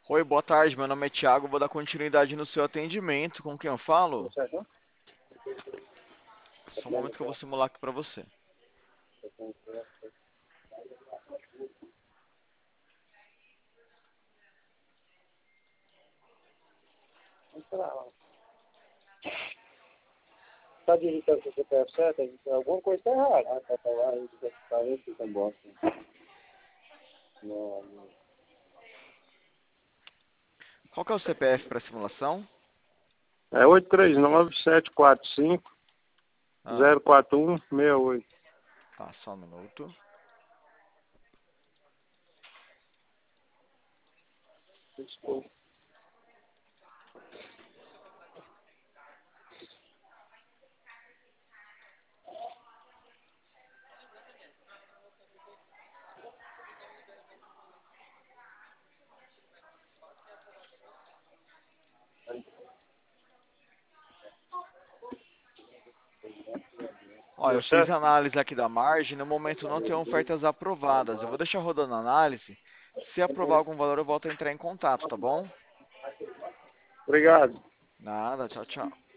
Oi, boa tarde. Meu nome é Thiago. Vou dar continuidade no seu atendimento. Com quem eu falo? Certo? Só um momento que eu vou simular aqui para você. Tá digitando seu CPF certo? Alguma coisa tá errada. Ah, tá lá, a gente tá vendo que tá bosta. Não. Qual que é o CPF para simulação? É 839-745-04168. Ah, 04168. tá, só um minuto. Desculpa. Ó, Deu eu fiz certo? a análise aqui da margem. No momento não tem ofertas aprovadas. Eu vou deixar rodando a análise. Se aprovar algum valor, eu volto a entrar em contato, tá bom? Obrigado. Nada, tchau, tchau.